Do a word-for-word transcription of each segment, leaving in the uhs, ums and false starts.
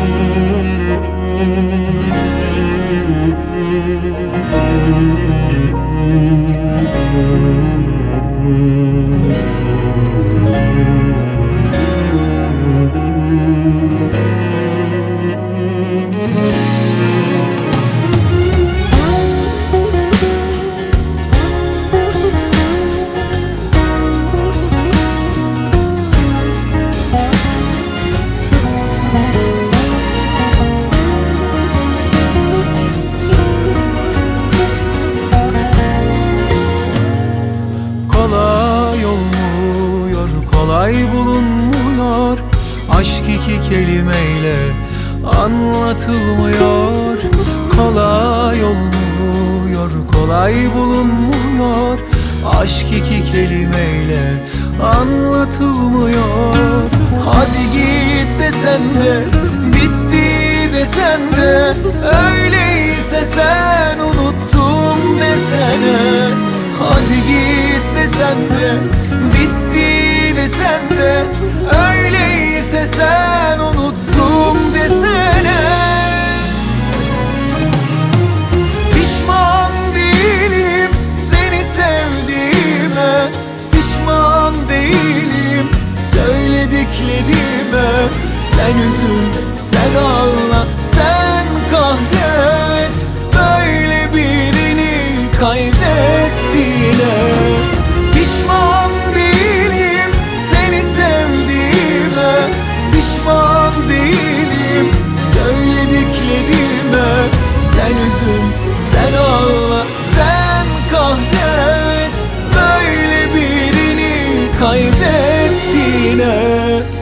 Kolay olmuyor, kolay bulunmuyor. Aşk iki kelimeyle anlatılmıyor. Kolay olmuyor, kolay bulunmuyor. Aşk iki kelimeyle anlatılmıyor. Hadi git desen de, bitti desen de, öyleyse sen unuttum desene. Hadi git desen de, bitti desen de, öyleyse sen unuttum desene. Pişman değilim seni sevdiğime, pişman değilim söylediklerime. Sen üzül, sen ağla, sen kahret, böyle birini kaybettiğine. Pişman değilim seni sevdiğime, pişman değilim söylediklerime. Sen üzül, sen ağla, sen kahret, böyle birini kaybettiğine.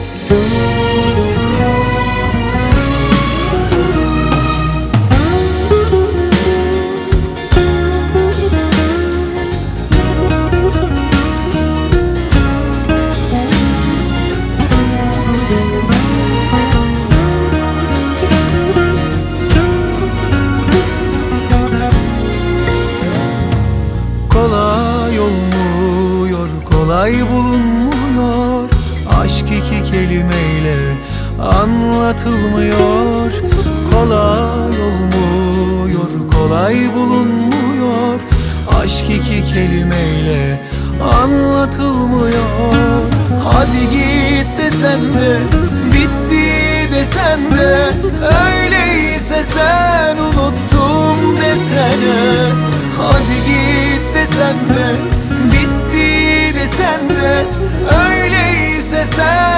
Kolay olmuyor, kolay bulunmuyor. Aşk iki kelimeyle anlatılmıyor. Kolay olmuyor, kolay bulunmuyor. Aşk iki kelimeyle anlatılmıyor. Hadi git desen de, bitti desen de, öyleyse sen unuttum desene. Hadi git desen de, bitti desen de, öyleyse sen